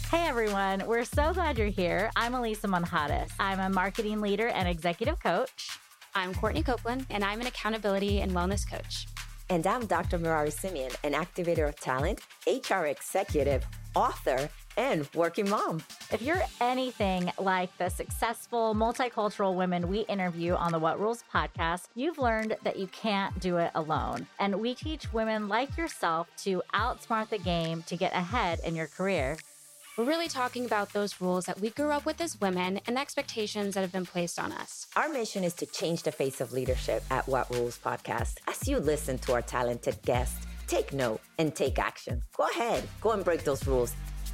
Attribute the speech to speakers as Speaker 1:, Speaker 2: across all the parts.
Speaker 1: Hey everyone, we're so glad you're here. I'm Elisa Monjadas. I'm a marketing leader and executive coach.
Speaker 2: I'm Courtney Copeland, and I'm an accountability and wellness coach.
Speaker 3: And I'm Dr. Merari Simeon, an activator of talent, HR executive, author, and working mom.
Speaker 1: If you're anything like the successful multicultural women we interview on the What Rules podcast, you've learned that you can't do it alone. And we teach women like yourself to outsmart the game to get ahead in your career.
Speaker 2: We're really talking about those rules that we grew up with as women and the expectations that have been placed on us.
Speaker 3: Our mission is to change the face of leadership at What Rules Podcast. As you listen to our talented guests, take note and take action. Go ahead, go and break those rules.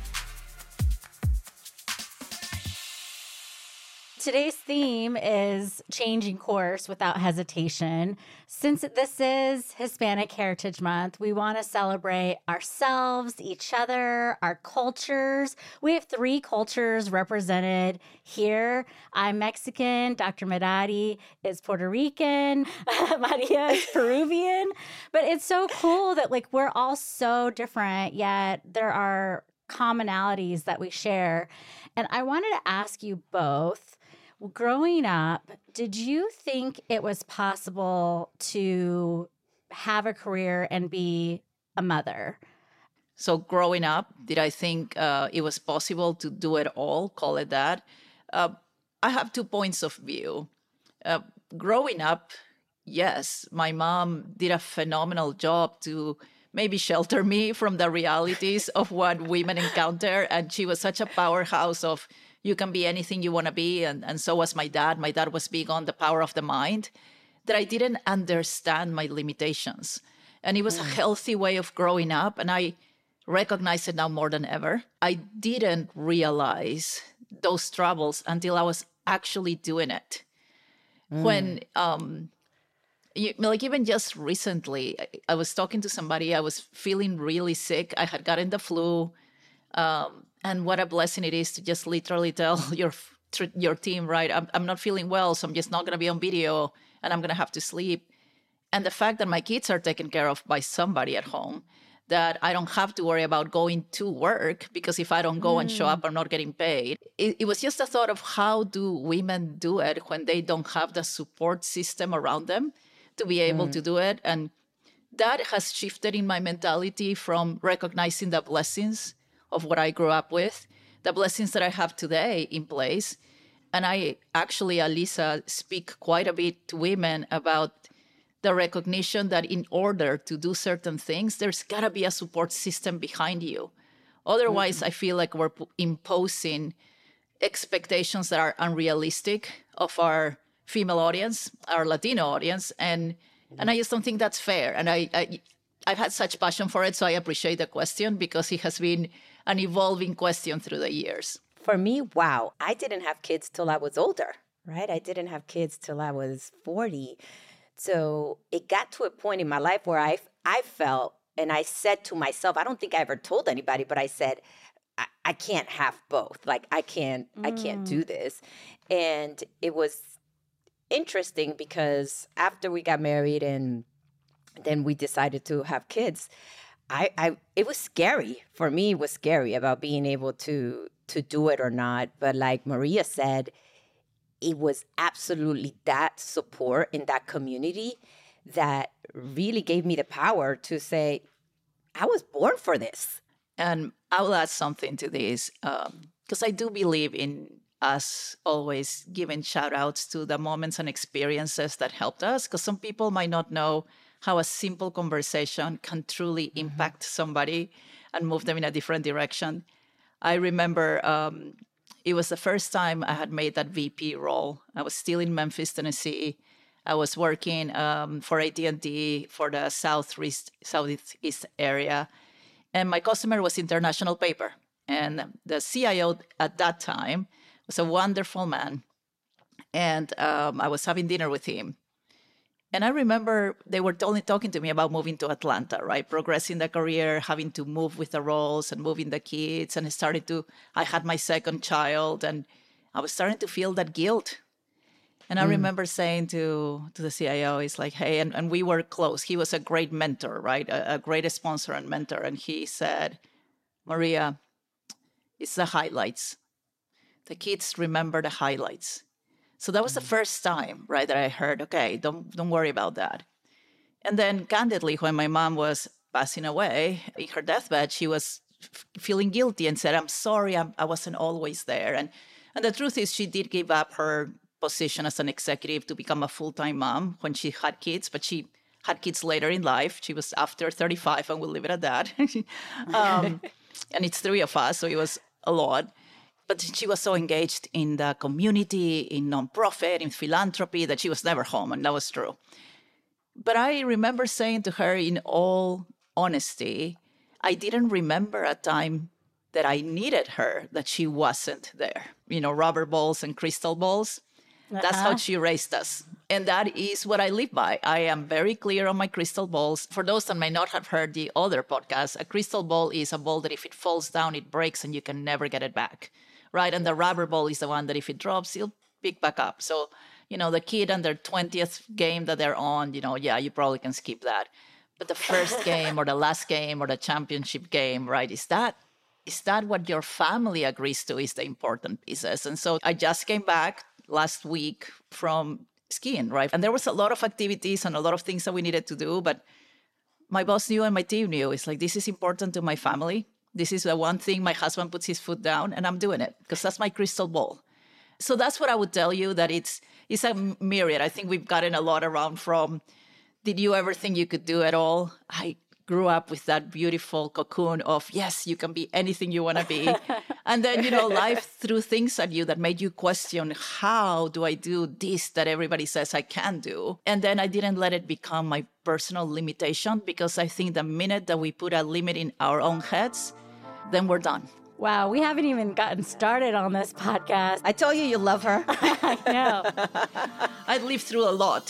Speaker 1: Today's theme is changing course without hesitation. Since this is Hispanic Heritage Month, we want to celebrate ourselves, each other, our cultures. We have 3 cultures represented here. I'm Mexican, Dr. Merari is Puerto Rican, Maria is Peruvian. But it's so cool that we're all so different, yet there are commonalities that we share. And I wanted to ask you both, growing up, did you think it was possible to have a career and be a mother?
Speaker 4: So growing up, did I think it was possible to do it all, call it that? I have 2 points of view. Growing up, yes, my mom did a phenomenal job to maybe shelter me from the realities of what women encounter. And she was such a powerhouse of, you can be anything you want to be. And so was my dad. My dad was big on the power of the mind, that I didn't understand my limitations. And it was a healthy way of growing up. And I recognize it now more than ever. I didn't realize those troubles until I was actually doing it. When, even just recently, I was talking to somebody, I was feeling really sick. I had gotten the flu. And what a blessing it is to just literally tell your team, right, I'm not feeling well, so I'm just not going to be on video and I'm going to have to sleep. And the fact that my kids are taken care of by somebody at home, that I don't have to worry about going to work, because if I don't go and show up, I'm not getting paid. It was just a thought of, how do women do it when they don't have the support system around them to be able to do it? And that has shifted in my mentality from recognizing the blessings of what I grew up with, the blessings that I have today in place. And I actually, Elisa, speak quite a bit to women about the recognition that in order to do certain things, there's got to be a support system behind you. Otherwise, I feel like we're imposing expectations that are unrealistic of our female audience, our Latino audience. And I just don't think that's fair. And I've had such passion for it, so I appreciate the question, because it has been an evolving question through the years.
Speaker 3: For me, wow, I didn't have kids till I was older, right? I didn't have kids till I was 40. So it got to a point in my life where I felt, and I said to myself, I don't think I ever told anybody, but I said, I can't have both. I can't do this. And it was interesting because after we got married and then we decided to have kids, it was scary. For me, it was scary about being able to do it or not. But like Maria said, it was absolutely that support in that community that really gave me the power to say, I was born for this.
Speaker 4: And I will add something to this, because I do believe in us always giving shout outs to the moments and experiences that helped us, because some people might not know how a simple conversation can truly impact somebody and move them in a different direction. I remember it was the first time I had made that VP role. I was still in Memphis, Tennessee. I was working for AT&T for the southeast area. And my customer was International Paper. And the CIO at that time was a wonderful man. And I was having dinner with him. And I remember they were only talking to me about moving to Atlanta, right? Progressing the career, having to move with the roles and moving the kids. And I had my second child, and I was starting to feel that guilt. And I remember saying to the CIO, it's like, hey, and we were close. He was a great mentor, right? A great sponsor and mentor. And he said, Maria, It's the highlights. The kids remember the highlights. So that was the first time, right, that I heard, okay, don't worry about that. And then candidly, when my mom was passing away in her deathbed, she was feeling guilty and said, I'm sorry, I wasn't always there. And the truth is she did give up her position as an executive to become a full-time mom when she had kids, but she had kids later in life. She was after 35, and we'll leave it at that. And it's 3 of us, so it was a lot. But she was so engaged in the community, in nonprofit, in philanthropy, that she was never home, and that was true. But I remember saying to her, in all honesty, I didn't remember a time that I needed her, that she wasn't there. Rubber balls and crystal balls. That's how she raised us. And that is what I live by. I am very clear on my crystal balls. For those that may not have heard the other podcast, a crystal ball is a ball that if it falls down, it breaks and you can never get it back, right? And the rubber ball is the one that if it drops, you'll pick back up. So, the kid on their 20th game that they're on, you probably can skip that. But the first game or the last game or the championship game, right, is that what your family agrees to is the important pieces. And so I just came back last week from skiing, right? And there was a lot of activities and a lot of things that we needed to do, but my boss knew and my team knew. It's like, this is important to my family. This is the one thing my husband puts his foot down, and I'm doing it because that's my crystal ball. So that's what I would tell you, that it's a myriad. I think we've gotten a lot around from, did you ever think you could do it all? I grew up with that beautiful cocoon of, yes, you can be anything you want to be. And then, life threw things at you that made you question, how do I do this that everybody says I can do? And then I didn't let it become my personal limitation, because I think the minute that we put a limit in our own heads, then we're done.
Speaker 1: Wow, we haven't even gotten started on this podcast.
Speaker 3: I told you love her.
Speaker 1: I know.
Speaker 4: I've lived through a lot.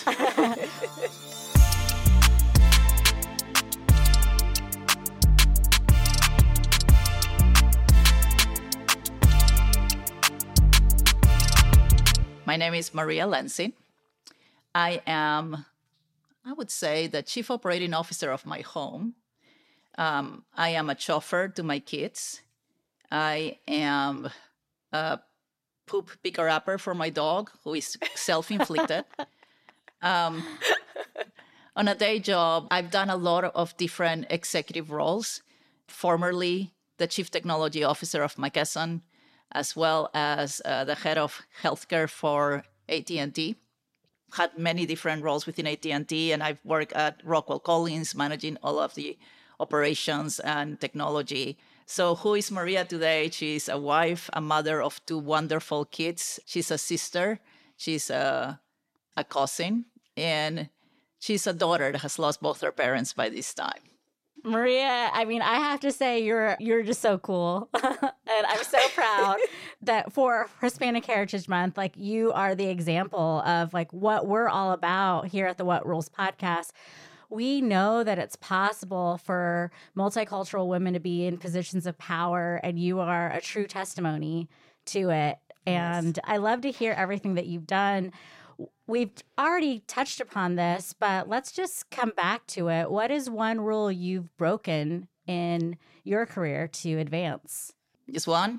Speaker 4: My name is Maria Lenzi. I am, I would say, the chief operating officer of my home. I am a chauffeur to my kids. I am a poop picker-upper for my dog, who is self-inflicted. On a day job, I've done a lot of different executive roles. Formerly, the chief technology officer of McKesson, as well as the head of healthcare for AT&T. Had many different roles within AT&T, and I've worked at Rockwell Collins, managing all of the operations and technology. So who is Maria today? She's a wife, a mother of 2 wonderful kids. She's a sister. She's a cousin. And she's a daughter that has lost both her parents by this time.
Speaker 1: Maria, I mean, I have to say you're just so cool. And I'm so proud that for Hispanic Heritage Month, like, you are the example of like what we're all about here at the What Rules podcast. We know that it's possible for multicultural women to be in positions of power, and you are a true testimony to it. And I love to hear everything that you've done. We've already touched upon this, but let's just come back to it. What is one rule you've broken in your career to advance?
Speaker 4: Just one?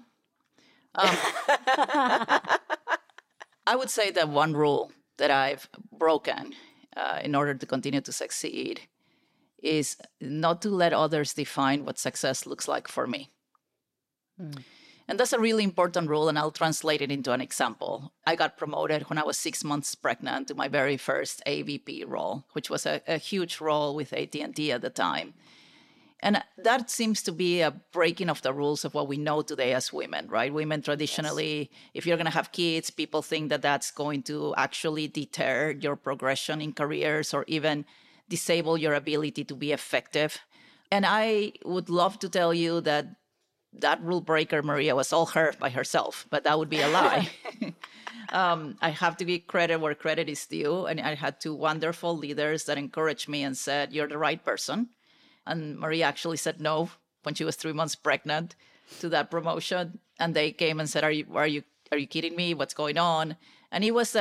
Speaker 4: I would say that one rule that I've broken in order to continue to succeed is not to let others define what success looks like for me. And that's a really important rule, and I'll translate it into an example. I got promoted when I was 6 months pregnant to my very first AVP role, which was a huge role with AT&T at the time. And that seems to be a breaking of the rules of what we know today as women, right? Women traditionally, if you're going to have kids, people think that that's going to actually deter your progression in careers or even disable your ability to be effective. And I would love to tell you that that rule breaker, Maria, was all her by herself, but that would be a lie. I have to give credit where credit is due. And I had 2 wonderful leaders that encouraged me and said, you're the right person. And Maria actually said no when she was 3 months pregnant to that promotion. And they came and said, are you kidding me? What's going on? And it was,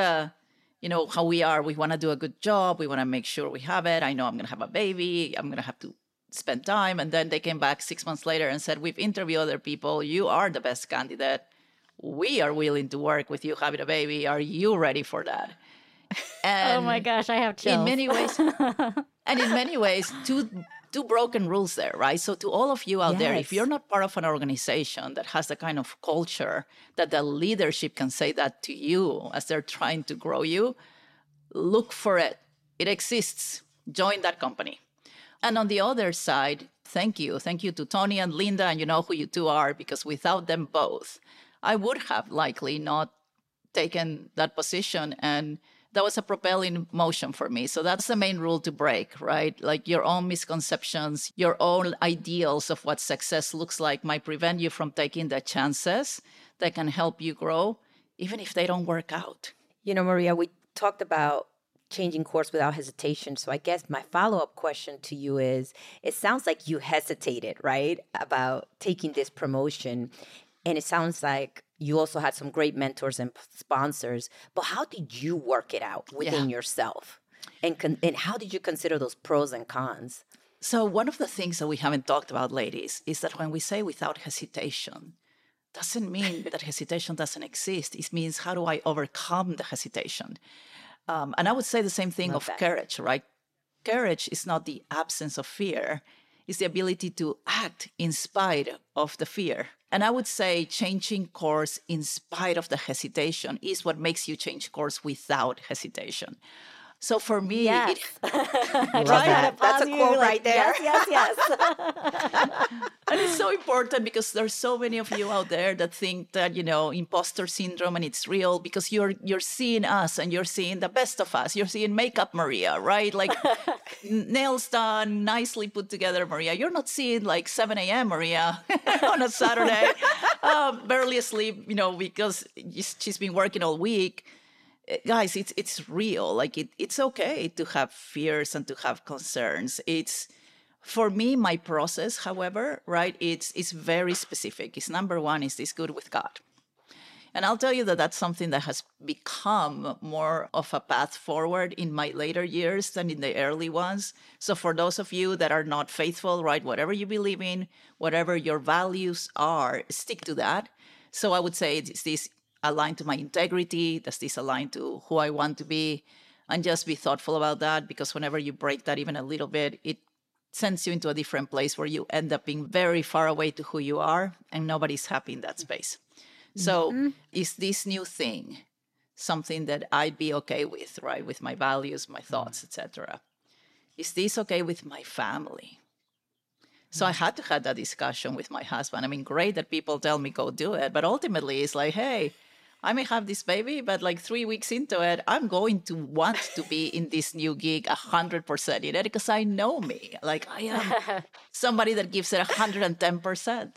Speaker 4: how we are. We want to do a good job. We want to make sure we have it. I know I'm going to have a baby. I'm going to have to spend time. And then they came back 6 months later and said, we've interviewed other people. You are the best candidate. We are willing to work with you having a baby. Are you ready for that? And
Speaker 1: oh my gosh, I have chills.
Speaker 4: In many ways, two broken rules there, right? So to all of you out there, if you're not part of an organization that has the kind of culture that the leadership can say that to you as they're trying to grow you, look for it. It exists. Join that company. And on the other side, thank you. Thank you to Tony and Linda, and you know who you two are, because without them both, I would have likely not taken that position. And that was a propelling motion for me. So that's the main rule to break, right? Like your own misconceptions, your own ideals of what success looks like might prevent you from taking the chances that can help you grow, even if they don't work out.
Speaker 3: You know, Maria, we talked about changing course without hesitation. So I guess my follow-up question to you is, it sounds like you hesitated, right, about taking this promotion. And it sounds like you also had some great mentors and sponsors. But how did you work it out within yourself? And how did you consider those pros and cons?
Speaker 4: So one of the things that we haven't talked about, ladies, is that when we say without hesitation, doesn't mean that hesitation doesn't exist. It means, how do I overcome the hesitation? And I would say the same thing of courage, right? Courage is not the absence of fear. It's the ability to act in spite of the fear. And I would say changing course in spite of the hesitation is what makes you change course without hesitation. So for me,
Speaker 1: yes.
Speaker 3: That's a quote right there.
Speaker 1: Yes.
Speaker 4: And it's so important because there's so many of you out there that think that, imposter syndrome, and it's real because you're seeing us and you're seeing the best of us. You're seeing makeup Maria, right? Like nails done, nicely put together Maria. You're not seeing like 7 a.m. Maria on a Saturday, barely asleep, because she's been working all week. Guys, it's real. Like it's okay to have fears and to have concerns. It's, for me, my process, however, right, it's very specific. It's number one, is this good with God? And I'll tell you that that's something that has become more of a path forward in my later years than in the early ones. So for those of you that are not faithful, right, whatever you believe in, whatever your values are, stick to that. So I would say it's this aligned to my integrity? Does this align to who I want to be? And just be thoughtful about that, because whenever you break that even a little bit, it sends you into a different place where you end up being very far away to who you are, and nobody's happy in that space. So is this new thing something that I'd be okay with, right? With my values, my thoughts, etc. Is this okay with my family? So I had to have that discussion with my husband. I mean, great that people tell me go do it, but ultimately it's like, hey, I may have this baby, but like 3 weeks into it, I'm going to want to be in this new gig 100% in it, because I know me. Like I am somebody that gives it 110%.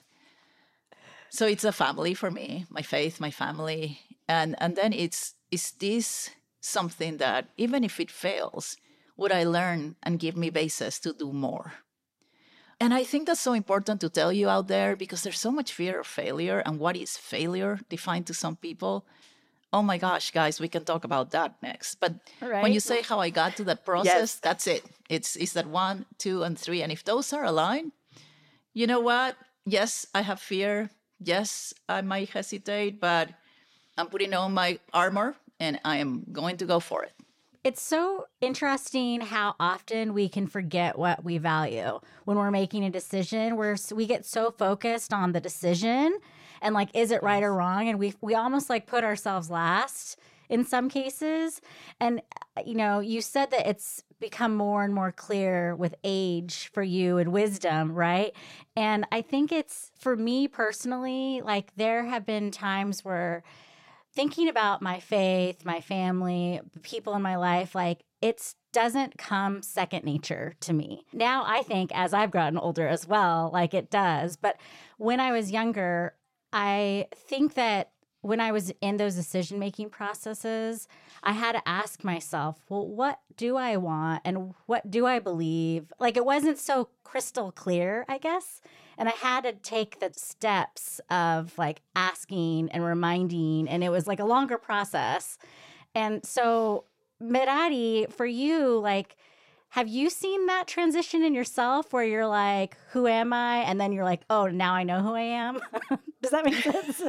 Speaker 4: So it's a family for me, my faith, my family. And then is this something that even if it fails, would I learn and give me basis to do more? And I think that's so important to tell you out there, because there's so much fear of failure. And what is failure defined to some people? Oh my gosh, guys, we can talk about that next. But when you say how I got to that process, that's it. It's that 1, 2, and 3. And if those are aligned, you know what? Yes, I have fear. Yes, I might hesitate, but I'm putting on my armor and I am going to go for it.
Speaker 1: It's so interesting how often we can forget what we value when we're making a decision. We get so focused on the decision and like, is it right or wrong? And we almost like put ourselves last in some cases. And, you said that it's become more and more clear with age for you and wisdom, right? And I think it's, for me personally, like there have been times where thinking about my faith, my family, the people in my life, like it doesn't come second nature to me. Now I think as I've gotten older as well, like it does. But when I was younger, I think that when I was in those decision-making processes, I had to ask myself, well, what do I want and what do I believe? Like it wasn't so crystal clear, I guess. And I had to take the steps of like asking and reminding, and it was like a longer process. And so, Merari, for you, like Have you seen that transition in yourself where you're like, who am I? And then you're like, oh, now I know who I am. Does that make sense?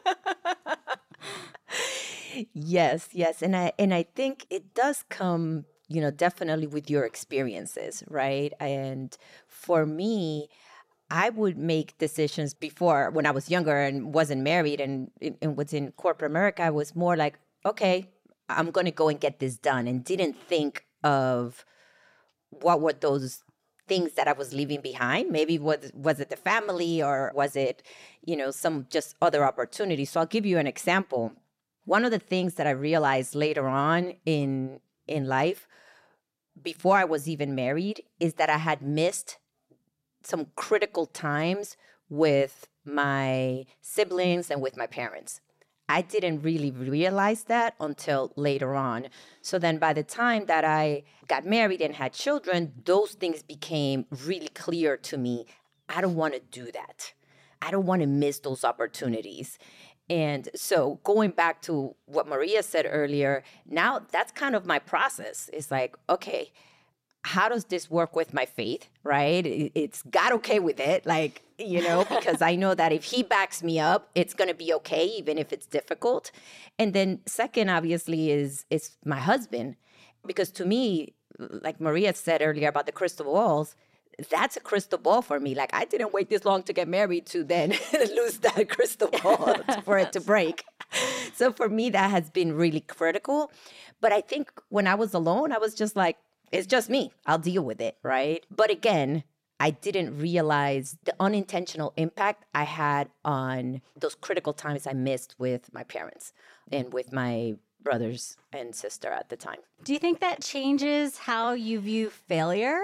Speaker 3: Yes. And I think it does come, definitely with your experiences, right? And for me, I would make decisions before when I was younger and wasn't married and was in corporate America. I was more like, okay, I'm going to go and get this done, and didn't think of what were those things that I was leaving behind. Maybe was it the family, or was it, some just other opportunities. So I'll give you an example. One of the things that I realized later on in life, before I was even married, is that I had missed some critical times with my siblings and with my parents. I didn't really realize that until later on. So then by the time that I got married and had children, those things became really clear to me. I don't want to do that. I don't want to miss those opportunities. And so going back to what Maria said earlier, now that's kind of my process. It's like, okay, how does this work with my faith, right? It's God okay with it, because I know that if he backs me up, it's going to be okay, even if it's difficult. And then second, obviously, is my husband. Because to me, like Maria said earlier about the crystal balls, that's a crystal ball for me. Like, I didn't wait this long to get married to then lose that crystal ball for it to break. So for me, that has been really critical. But I think when I was alone, I was just like, it's just me. I'll deal with it, right? But again, I didn't realize the unintentional impact I had on those critical times I missed with my parents and with my brothers and sister at the time.
Speaker 1: Do you think that changes how you view failure?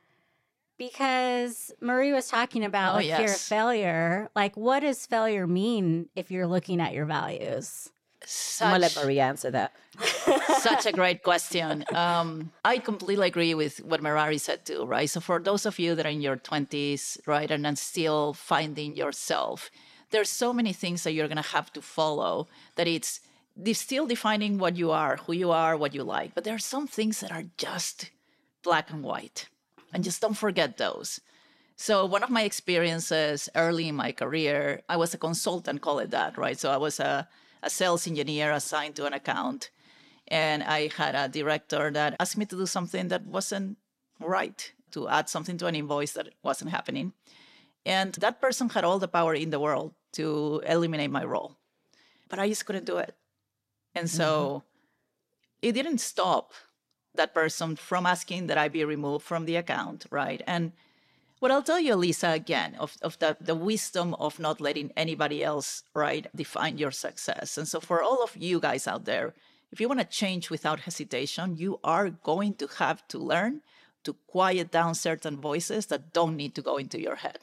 Speaker 1: Because Marie was talking about fear of failure. Like, what does failure mean if you're looking at your values?
Speaker 3: I'm going to let Maria answer that.
Speaker 4: Such a great question. I completely agree with what Merari said too, right? So for those of you that are in your 20s, right, and then still finding yourself, there's so many things that you're going to have to follow that it's still defining what you are, who you are, what you like. But there are some things that are just black and white, and just don't forget those. So one of my experiences early in my career, I was a consultant, call it that, right? So I was a sales engineer assigned to an account. And I had a director that asked me to do something that wasn't right, to add something to an invoice that wasn't happening. And that person had all the power in the world to eliminate my role. But I just couldn't do it. And so it didn't stop that person from asking that I be removed from the account, right? And what I'll tell you, Lisa, again, of the wisdom of not letting anybody else, right, define your success. And so for all of you guys out there, if you want to change without hesitation, you are going to have to learn to quiet down certain voices that don't need to go into your head.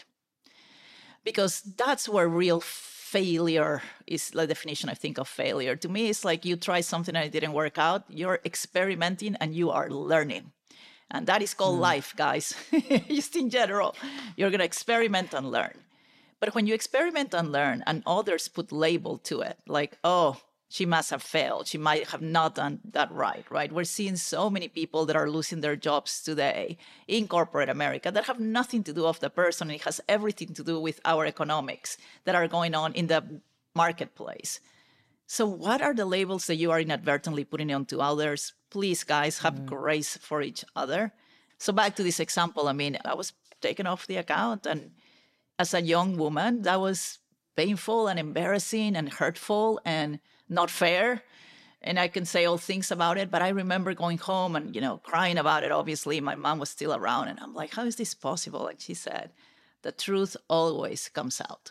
Speaker 4: Because that's where real failure is, the definition I think of failure. To me, it's like you try something and it didn't work out. You're experimenting and you are learning. And that is called life, guys. Just in general, you're going to experiment and learn. But when you experiment and learn and others put label to it, like, oh, she must have failed. She might have not done that right? We're seeing so many people that are losing their jobs today in corporate America that have nothing to do with the person. It has everything to do with our economics that are going on in the marketplace. So what are the labels that you are inadvertently putting onto others? Please, guys, have grace for each other. So back to this example, I was taken off the account. And as a young woman, that was painful and embarrassing and hurtful and not fair. And I can say all things about it. But I remember going home and, crying about it. Obviously, my mom was still around. And I'm like, how is this possible? And she said, the truth always comes out.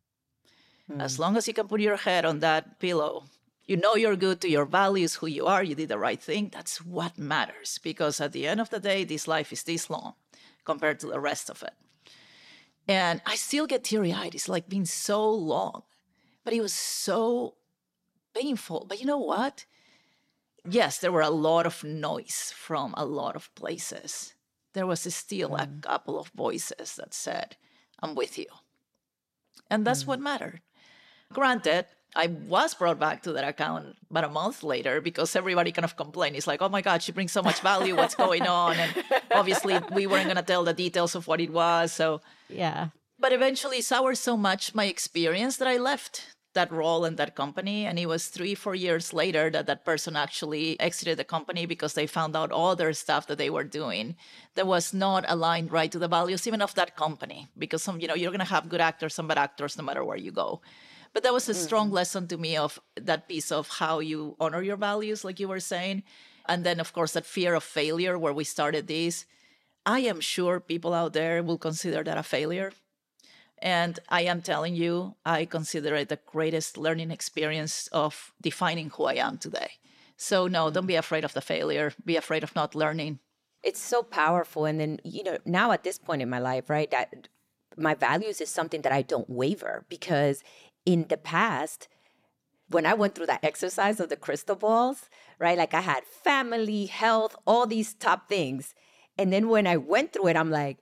Speaker 4: As long as you can put your head on that pillow, you know you're good to your values, who you are, you did the right thing. That's what matters. Because at the end of the day, this life is this long compared to the rest of it. And I still get teary-eyed. It's like been so long. But it was so painful. But you know what? Yes, there were a lot of noise from a lot of places. There was still a couple of voices that said, I'm with you. And that's what mattered. Granted, I was brought back to that account about a month later because everybody kind of complained. It's like, oh my God, she brings so much value. What's going on? And obviously we weren't going to tell the details of what it was. So,
Speaker 1: Yeah.
Speaker 4: but eventually soured so much my experience that I left that role in that company. And it was 3-4 years later that that person actually exited the company because they found out other stuff that they were doing that was not aligned right to the values even of that company. Because you're going to have good actors and bad actors no matter where you go. But that was a strong lesson to me of that piece of how you honor your values, like you were saying. And then, of course, that fear of failure where we started this. I am sure people out there will consider that a failure. And I am telling you, I consider it the greatest learning experience of defining who I am today. So no, don't be afraid of the failure. Be afraid of not learning.
Speaker 3: It's so powerful. And then, now at this point in my life, right, that my values is something that I don't waver, because in the past, when I went through that exercise of the crystal balls, right, like I had family, health, all these top things. And then when I went through it, I'm like,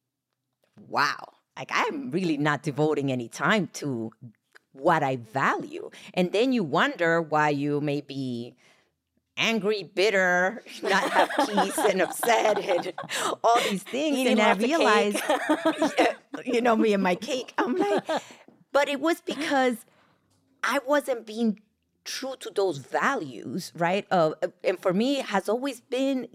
Speaker 3: wow, like I'm really not devoting any time to what I value. And then you wonder why you may be angry, bitter, not have peace, and upset, and all these things.
Speaker 1: Eating
Speaker 3: and I
Speaker 1: lots of
Speaker 3: realized, me and my cake, I'm like, but it was because I wasn't being true to those values, right? And for me, it has always been,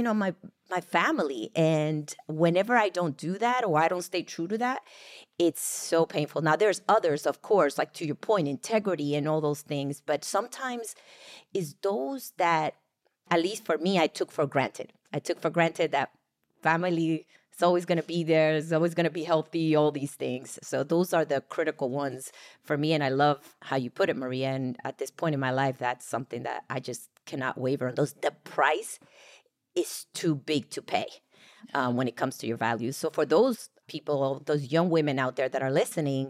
Speaker 3: my family. And whenever I don't do that or I don't stay true to that, it's so painful. Now, there's others, of course, like to your point, integrity and all those things. But sometimes it's those that, at least for me, I took for granted. I took for granted that family is always going to be there, is always going to be healthy, all these things. So those are the critical ones for me. And I love how you put it, Maria. And at this point in my life, that's something that I just cannot waver on. The price is too big to pay when it comes to your values. So for those people, those young women out there that are listening,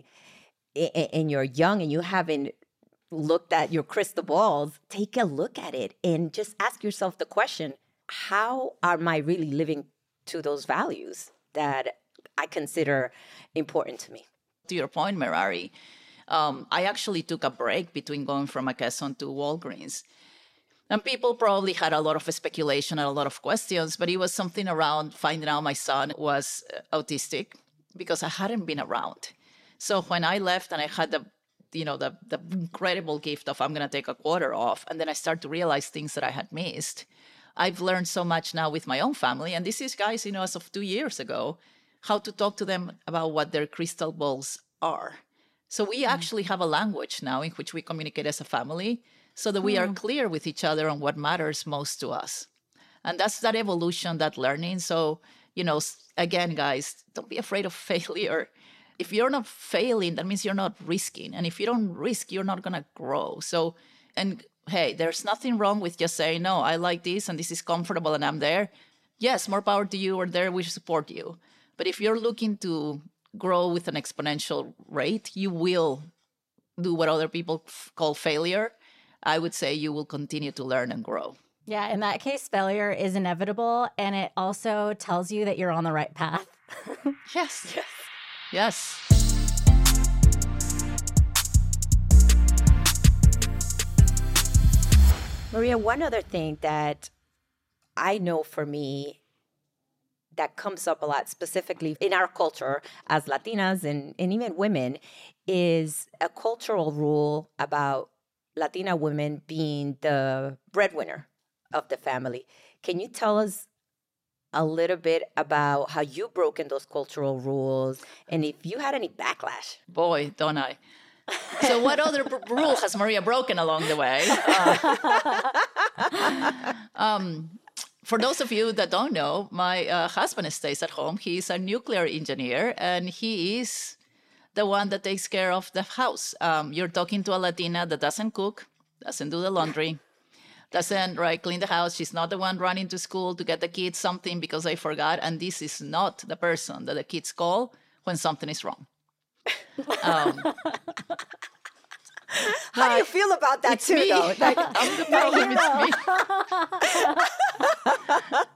Speaker 3: and you're young and you haven't looked at your crystal balls, take a look at it and just ask yourself the question, how am I really living to those values that I consider important to me?
Speaker 4: To your point, Merari, I actually took a break between going from McKesson to Walgreens. And people probably had a lot of speculation and a lot of questions, but it was something around finding out my son was autistic because I hadn't been around. So when I left and I had the incredible gift of I'm going to take a quarter off, and then I start to realize things that I had missed. I've learned so much now with my own family. And this is, guys, as of 2 years ago, how to talk to them about what their crystal balls are. So we actually have a language now in which we communicate as a family so that we are clear with each other on what matters most to us. And that's that evolution, that learning. So, again, guys, don't be afraid of failure. If you're not failing, that means you're not risking. And if you don't risk, you're not going to grow. So, and hey, there's nothing wrong with just saying, no, I like this and this is comfortable and I'm there. Yes, more power to you. We're there. We support you. But if you're looking to grow with an exponential rate, you will do what other people call failure. I would say you will continue to learn and grow.
Speaker 1: Yeah, in that case, failure is inevitable. And it also tells you that you're on the right path.
Speaker 4: Yes. Yes.
Speaker 3: Maria, one other thing that I know for me that comes up a lot, specifically in our culture as Latinas and even women, is a cultural rule about Latina women being the breadwinner of the family. Can you tell us a little bit about how you've broken those cultural rules and if you had any backlash?
Speaker 4: Boy, don't I. So what other rule has Maria broken along the way? For those of you that don't know, my husband stays at home. He's a nuclear engineer, and he is the one that takes care of the house. You're talking to a Latina that doesn't cook, doesn't do the laundry, doesn't clean the house. She's not the one running to school to get the kids something because they forgot. And this is not the person that the kids call when something is wrong.
Speaker 3: How do you feel about that too,
Speaker 4: me.
Speaker 3: though? Like,
Speaker 4: I'm the problem,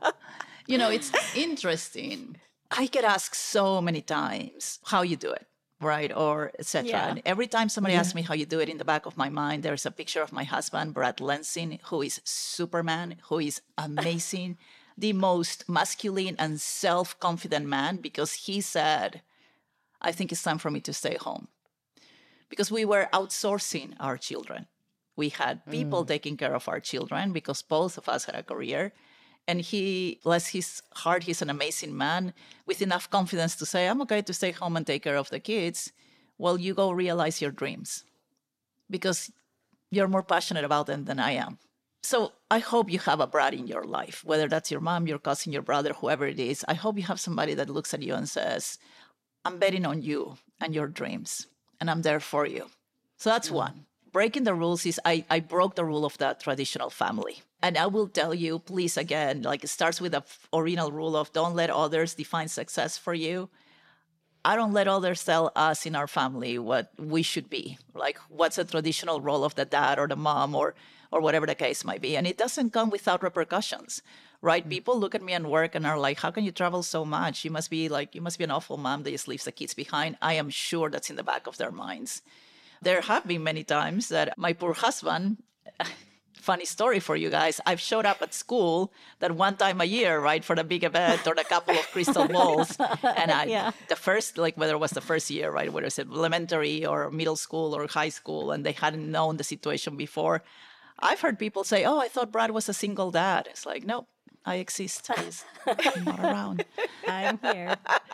Speaker 4: it's me. It's interesting. I get asked so many times how you do it. right? Or etc.
Speaker 1: Yeah.
Speaker 4: And every time somebody asks me how you do it, in the back of my mind, there's a picture of my husband, Brad Lensing, who is Superman, who is amazing, the most masculine and self-confident man, because he said, I think it's time for me to stay home. Because we were outsourcing our children. We had people taking care of our children because both of us had a career. And he, bless his heart, he's an amazing man with enough confidence to say, I'm okay to stay home and take care of the kids. Well, you go realize your dreams because you're more passionate about them than I am. So I hope you have a Brad in your life, whether that's your mom, your cousin, your brother, whoever it is. I hope you have somebody that looks at you and says, I'm betting on you and your dreams, and I'm there for you. So that's one. Breaking the rules is I broke the rule of the traditional family. And I will tell you, please, again, like it starts with the original rule of don't let others define success for you. I don't let others tell us in our family what we should be, like what's a traditional role of the dad or the mom or whatever the case might be. And it doesn't come without repercussions, right? People look at me and work and are like, how can you travel so much? You must be an awful mom that just leaves the kids behind. I am sure that's in the back of their minds. There have been many times that my poor husband, funny story for you guys, I've showed up at school that one time a year, right, for the big event or the couple of crystal balls. And the first, like whether it was the first year, right, whether it's elementary or middle school or high school, and they hadn't known the situation before, I've heard people say, oh, I thought Brad was a single dad. It's like, no, I exist. He's not around.
Speaker 1: I'm here.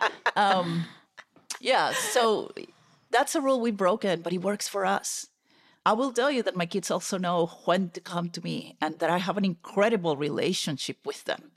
Speaker 4: So that's a rule we've broken, but it works for us. I will tell you that my kids also know when to come to me and that I have an incredible relationship with them.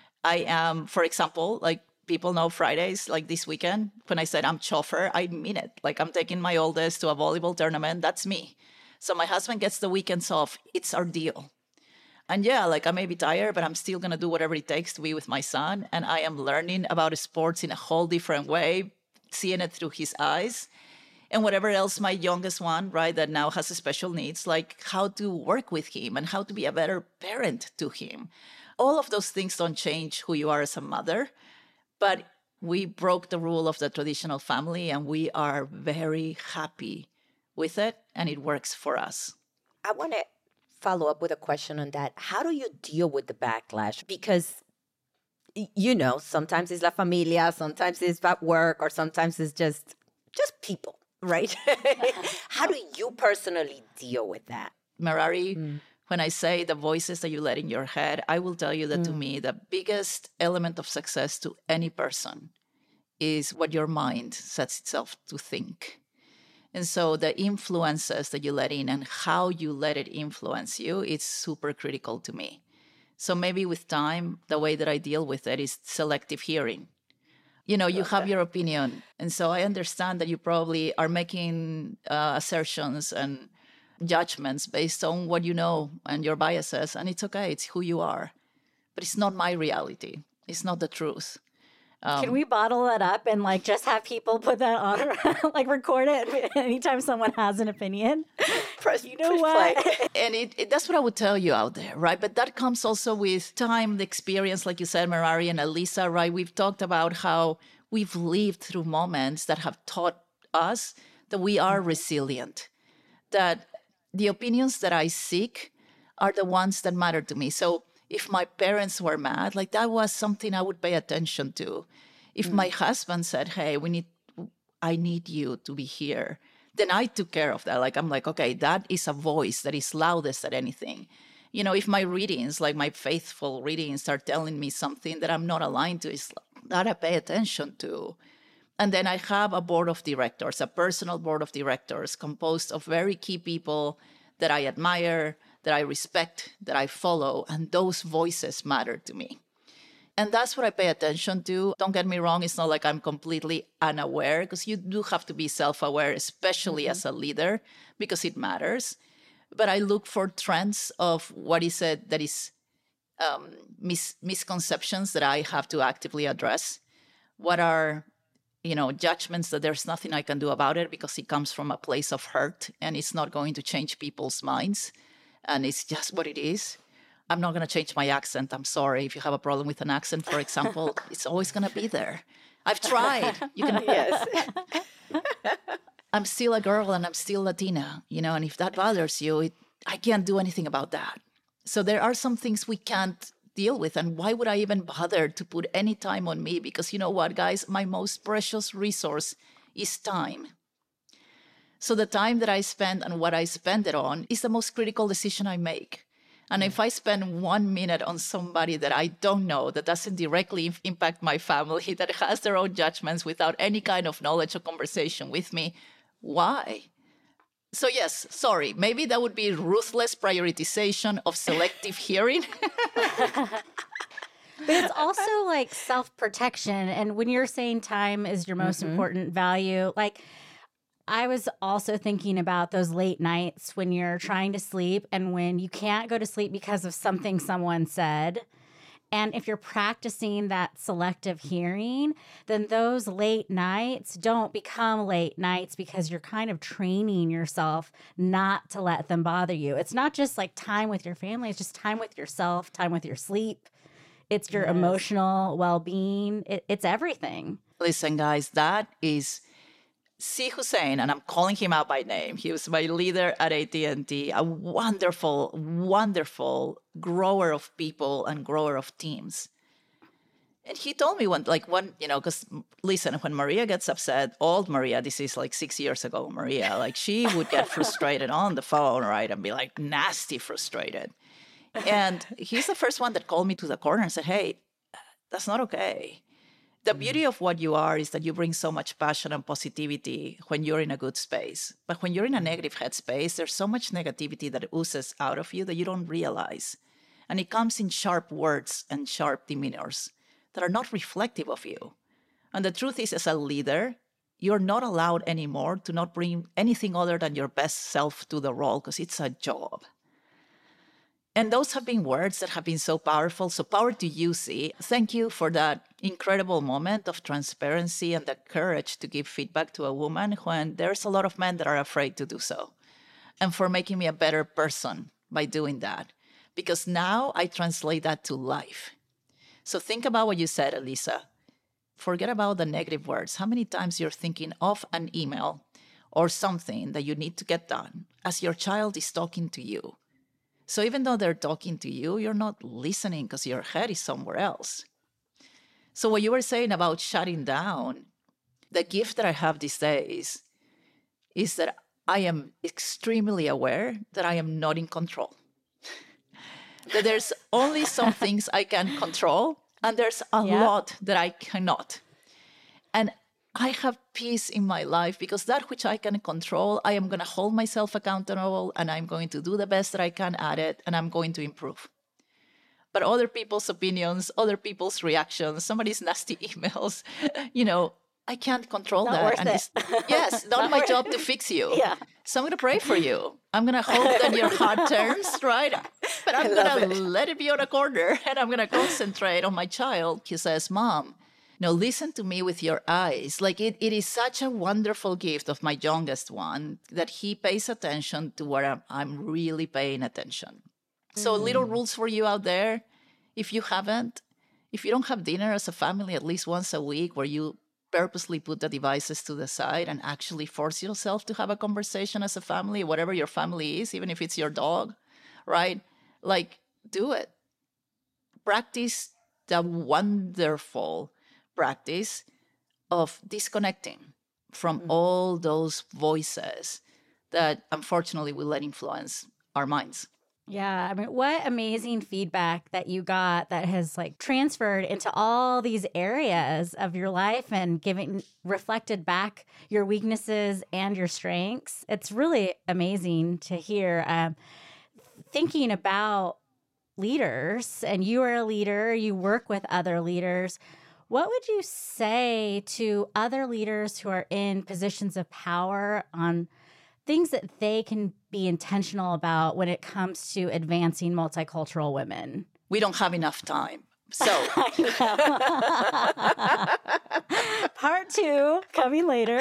Speaker 4: I am, for example, like people know Fridays, like this weekend, when I said I'm chauffeur, I mean it. Like I'm taking my oldest to a volleyball tournament. That's me. So my husband gets the weekends off. It's our deal. And like I may be tired, but I'm still going to do whatever it takes to be with my son. And I am learning about sports in a whole different way, seeing it through his eyes. And whatever else my youngest one, right, that now has special needs, like how to work with him and how to be a better parent to him. All of those things don't change who you are as a mother, but we broke the rule of the traditional family and we are very happy with it and it works for us.
Speaker 3: I want to follow up with a question on that. How do you deal with the backlash? Because, sometimes it's la familia, sometimes it's at work, or sometimes it's just people. Right? How do you personally deal with that?
Speaker 4: Merari, when I say the voices that you let in your head, I will tell you that to me, the biggest element of success to any person is what your mind sets itself to think. And so the influences that you let in and how you let it influence you, it's super critical to me. So maybe with time, the way that I deal with it is selective hearing. You have your opinion. And so I understand that you probably are making assertions and judgments based on what you know and your biases. And it's okay. It's who you are. But it's not my reality. It's not the truth.
Speaker 1: Can we bottle it up and just have people put that on, record it anytime someone has an opinion?
Speaker 3: Press
Speaker 1: what?
Speaker 3: play.
Speaker 4: And that's what I would tell you out there, right? But that comes also with time, the experience, like you said, Merari and Elisa, right? We've talked about how we've lived through moments that have taught us that we are resilient, that the opinions that I seek are the ones that matter to me. So if my parents were mad, that was something I would pay attention to. If my husband said, hey, I need you to be here, then I took care of that. I'm okay, that is a voice that is loudest at anything. If my readings, my faithful readings are telling me something that I'm not aligned to, it's that I pay attention to. And then I have a board of directors, a personal board of directors composed of very key people that I admire, that I respect, that I follow, and those voices matter to me. And that's what I pay attention to. Don't get me wrong, it's not like I'm completely unaware, because you do have to be self-aware, especially as a leader, because it matters. But I look for trends of what is it that is misconceptions that I have to actively address. What are judgments that there's nothing I can do about it because it comes from a place of hurt and it's not going to change people's minds. And it's just what it is. I'm not going to change my accent. I'm sorry. If you have a problem with an accent, for example, it's always going to be there. I've tried. You can.
Speaker 3: Yes.
Speaker 4: I'm still a girl and I'm still Latina, and if that bothers you, I can't do anything about that. So there are some things we can't deal with. And why would I even bother to put any time on me? Because you know what, guys, my most precious resource is time. So the time that I spend and what I spend it on is the most critical decision I make. And if I spend 1 minute on somebody that I don't know, that doesn't directly impact my family, that has their own judgments without any kind of knowledge or conversation with me, why? So yes, sorry, maybe that would be ruthless prioritization of selective hearing.
Speaker 1: But it's also like self-protection. And when you're saying time is your most important value, like I was also thinking about those late nights when you're trying to sleep and when you can't go to sleep because of something someone said. And if you're practicing that selective hearing, then those late nights don't become late nights because you're kind of training yourself not to let them bother you. It's not just like time with your family, it's just time with yourself, time with your sleep. It's your emotional well-being. It's everything.
Speaker 4: Listen, guys, that is C. Hussein, and I'm calling him out by name. He was my leader at AT&T, a wonderful, wonderful grower of people and grower of teams. And he told me because listen, when Maria gets upset, old Maria, this is like 6 years ago, Maria, like she would get frustrated on the phone, right? And be like nasty frustrated. And he's the first one that called me to the corner and said, hey, that's not okay. The beauty of what you are is that you bring so much passion and positivity when you're in a good space. But when you're in a negative headspace, there's so much negativity that oozes out of you that you don't realize. And it comes in sharp words and sharp demeanors that are not reflective of you. And the truth is, as a leader, you're not allowed anymore to not bring anything other than your best self to the role because it's a job. And those have been words that have been so powerful. So power to you, C. Thank you for that incredible moment of transparency and the courage to give feedback to a woman when there's a lot of men that are afraid to do so. And for making me a better person by doing that. Because now I translate that to life. So think about what you said, Elisa. Forget about the negative words. How many times you're thinking of an email or something that you need to get done as your child is talking to you? So even though they're talking to you, you're not listening because your head is somewhere else. So what you were saying about shutting down, the gift that I have these days is that I am extremely aware that I am not in control. That there's only some things I can control, and there's a lot that I cannot. And I have peace in my life because that which I can control, I am going to hold myself accountable and I'm going to do the best that I can at it and I'm going to improve. But other people's opinions, other people's reactions, somebody's nasty emails, I can't control
Speaker 1: not
Speaker 4: that.
Speaker 1: Worth
Speaker 4: and
Speaker 1: it.
Speaker 4: Yes, not my job to fix you.
Speaker 1: Yeah.
Speaker 4: So I'm going to pray for you. I'm going to hope that your heart turns, right? But I'm going to let it be on a corner and I'm going to concentrate on my child. He says, Mom, listen to me with your eyes. Like it is such a wonderful gift of my youngest one that he pays attention to where I'm really paying attention. So little rules for you out there. If you don't have dinner as a family at least once a week where you purposely put the devices to the side and actually force yourself to have a conversation as a family, whatever your family is, even if it's your dog, right? Like, do it. Practice the wonderful practice of disconnecting from all those voices that unfortunately will let influence our minds.
Speaker 1: Yeah, I mean, what amazing feedback that you got that has like transferred into all these areas of your life and reflected back your weaknesses and your strengths. It's really amazing to hear. Thinking about leaders, and you are a leader, you work with other leaders. What would you say to other leaders who are in positions of power on things that they can be intentional about when it comes to advancing multicultural women?
Speaker 4: We don't have enough time. So
Speaker 1: Part 2 coming later.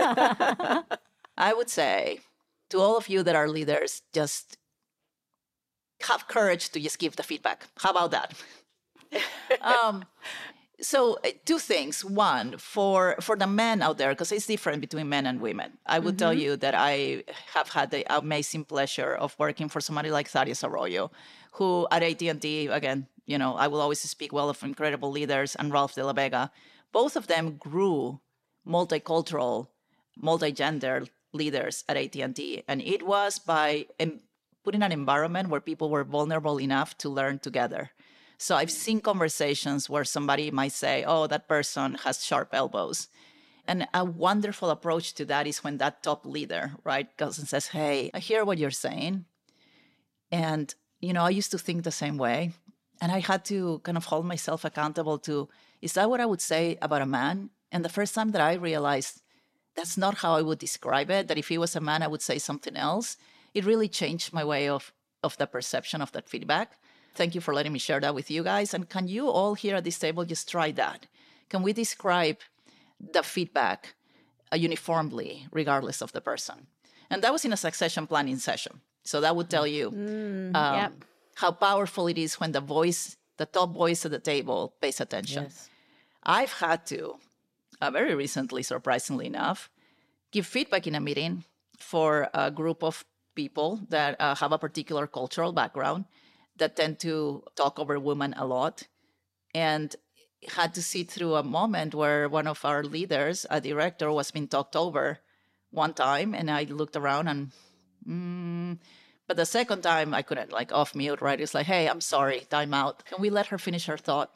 Speaker 4: I would say to all of you that are leaders, just have courage to just give the feedback. How about that? So two things. One, for the men out there, because it's different between men and women. I would tell you that I have had the amazing pleasure of working for somebody like Thaddeus Arroyo, who at AT&T, again, I will always speak well of incredible leaders, and Ralph de la Vega. Both of them grew multicultural, multi-gender leaders at AT&T. And it was by putting an environment where people were vulnerable enough to learn together. So I've seen conversations where somebody might say, oh, that person has sharp elbows. And a wonderful approach to that is when that top leader, right, goes and says, hey, I hear what you're saying. And, I used to think the same way. And I had to kind of hold myself accountable to, is that what I would say about a man? And the first time that I realized that's not how I would describe it, that if he was a man, I would say something else, it really changed my way of the perception of that feedback. Thank you for letting me share that with you guys. And can you all here at this table just try that? Can we describe the feedback uniformly, regardless of the person? And that was in a succession planning session. So that would tell you how powerful it is when the top voice at the table pays attention. Yes. I've had to, very recently, surprisingly enough, give feedback in a meeting for a group of people that have a particular cultural background that tend to talk over women a lot, and had to sit through a moment where one of our leaders, a director, was being talked over one time, and I looked around and, but the second time I couldn't off mute, right? It's like, hey, I'm sorry, time out. Can we let her finish her thought?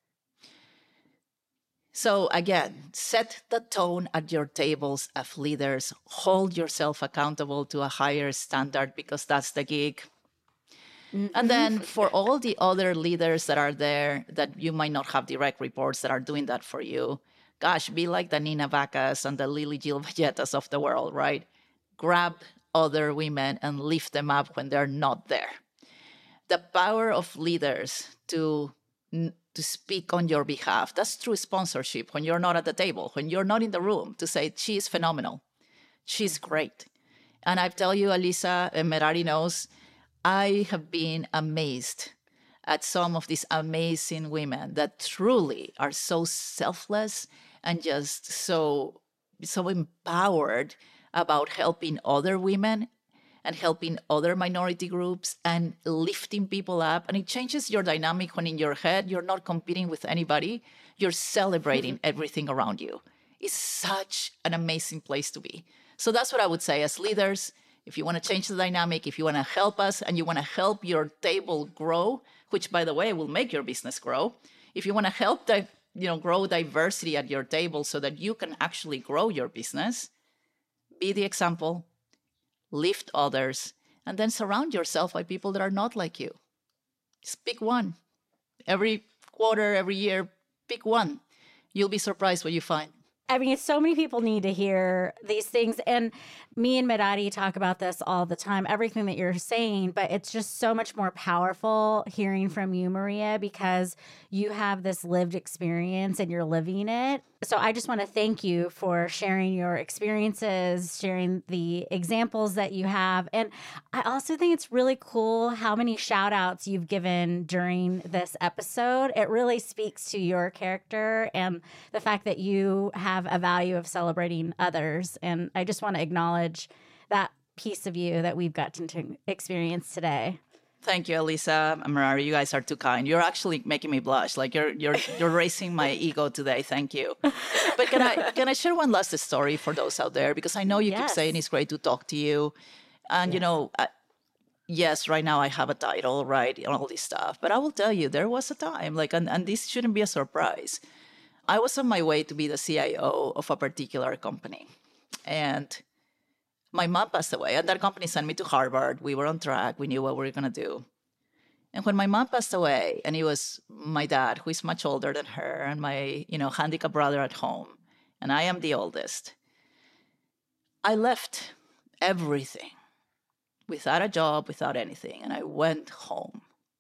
Speaker 4: So again, set the tone at your tables as leaders. Hold yourself accountable to a higher standard, because that's the gig. And then for all the other leaders that are there that you might not have direct reports that are doing that for you, gosh, be like the Nina Vacas and the Lily Jill Vallettas of the world, right? Grab other women and lift them up when they're not there. The power of leaders to speak on your behalf, that's true sponsorship when you're not at the table, when you're not in the room, to say, she's phenomenal, she's great. And I tell you, Alisa, and Merari knows, I have been amazed at some of these amazing women that truly are so selfless and just so empowered about helping other women and helping other minority groups and lifting people up. And it changes your dynamic when in your head, you're not competing with anybody. You're celebrating everything around you. It's such an amazing place to be. So that's what I would say as leaders. If you want to change the dynamic, if you want to help us and you want to help your table grow, which, by the way, will make your business grow. If you want to help grow diversity at your table so that you can actually grow your business, be the example, lift others, and then surround yourself by people that are not like you. Just pick one. Every quarter, every year, pick one. You'll be surprised what you find.
Speaker 1: I mean, so many people need to hear these things. And me and Merari talk about this all the time, everything that you're saying, but it's just so much more powerful hearing from you, Maria, because you have this lived experience and you're living it. So I just want to thank you for sharing your experiences, sharing the examples that you have. And I also think it's really cool how many shout outs you've given during this episode. It really speaks to your character and the fact that you have a value of celebrating others. And I just want to acknowledge that piece of you that we've gotten to experience today.
Speaker 4: Thank you, Alisa and Merari. You guys are too kind. You're actually making me blush. You're raising my ego today. Thank you. But can I share one last story for those out there? Because I know you keep saying it's great to talk to you. And, yes, right now I have a title, right, and all this stuff. But I will tell you, there was a time, and this shouldn't be a surprise. I was on my way to be the CIO of a particular company. And my mom passed away, and that company sent me to Harvard. We were on track. We knew what we were going to do. And when my mom passed away, and it was my dad, who is much older than her, and my, handicapped brother at home, and I am the oldest, I left everything without a job, without anything, and I went home.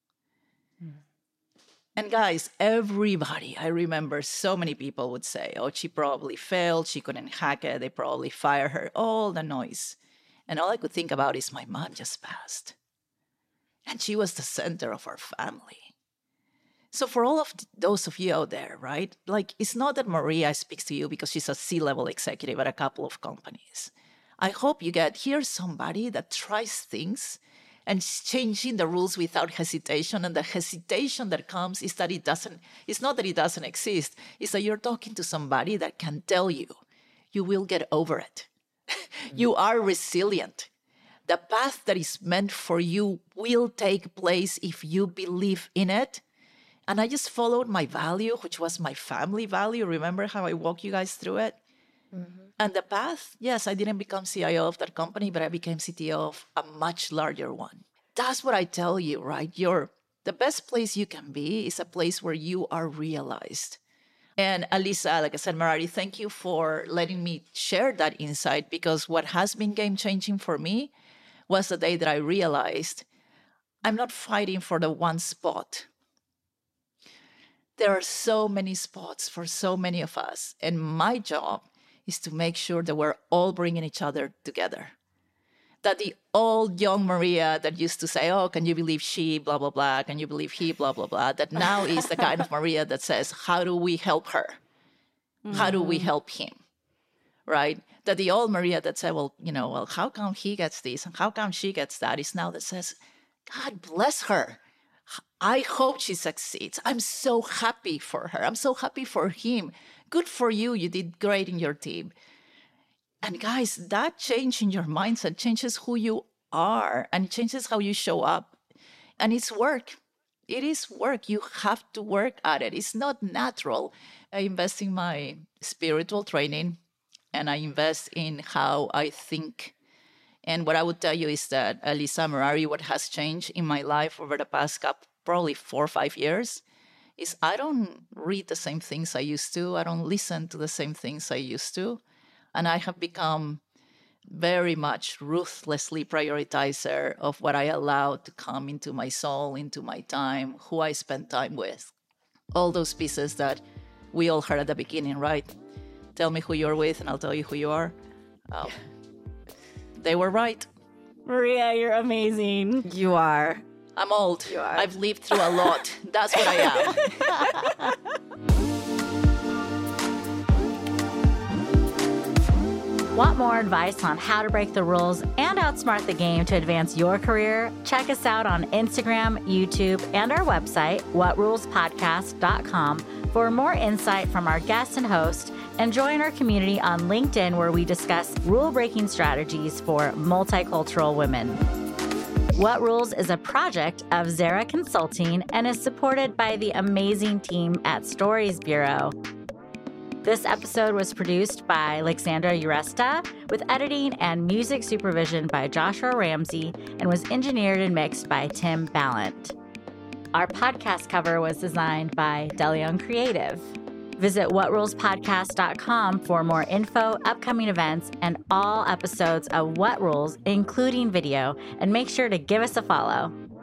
Speaker 4: And guys, everybody, I remember so many people would say, oh, she probably failed, she couldn't hack it, they probably fired her, all the noise. And all I could think about is my mom just passed. And she was the center of our family. So for all of those of you out there, right? Like, it's not that Maria speaks to you because she's a C-level executive at a couple of companies. I hope you get, here's somebody that tries things and is changing the rules without hesitation. And the hesitation that comes is that it's not that it doesn't exist. It's that you're talking to somebody that can tell you, you will get over it. You are resilient. The path that is meant for you will take place if you believe in it. And I just followed my value, which was my family value. Remember how I walked you guys through it? Mm-hmm. And the path, yes, I didn't become CIO of that company, but I became CTO of a much larger one. That's what I tell you, right? The best place you can be is a place where you are realized. And Alisa, like I said, Merari, thank you for letting me share that insight, because what has been game-changing for me was the day that I realized I'm not fighting for the one spot. There are so many spots for so many of us. And my job is to make sure that we're all bringing each other together. That the old young Maria that used to say, oh, can you believe she, blah, blah, blah, can you believe he, blah, blah, blah, that now is the kind of Maria that says, how do we help her? How do we help him? Right? That the old Maria that said, well, how come he gets this and how come she gets that, is now that says, God bless her. I hope she succeeds. I'm so happy for her. I'm so happy for him. Good for you. You did great in your team. And guys, that change in your mindset changes who you are and it changes how you show up. And it's work. It is work. You have to work at it. It's not natural. I invest in my spiritual training and I invest in how I think. And what I would tell you is that, Alisa, Merari, what has changed in my life over the past probably 4 or 5 years is I don't read the same things I used to. I don't listen to the same things I used to. And I have become very much ruthlessly prioritizer of what I allow to come into my soul, into my time, who I spend time with. All those pieces that we all heard at the beginning, right? Tell me who you're with and I'll tell you who you are. They were right.
Speaker 1: Maria, you're amazing.
Speaker 3: You are.
Speaker 4: I'm old.
Speaker 3: You are.
Speaker 4: I've lived through a lot. That's what I am.
Speaker 1: Want more advice on how to break the rules and outsmart the game to advance your career? Check us out on Instagram, YouTube, and our website, whatrulespodcast.com, for more insight from our guests and hosts, and join our community on LinkedIn where we discuss rule-breaking strategies for multicultural women. What Rules is a project of Zara Consulting and is supported by the amazing team at Stories Bureau. This episode was produced by Alexandra Uresta with editing and music supervision by Joshua Ramsey and was engineered and mixed by Tim Ballant. Our podcast cover was designed by DeLeon Creative. Visit whatrulespodcast.com for more info, upcoming events, and all episodes of What Rules, including video, and make sure to give us a follow.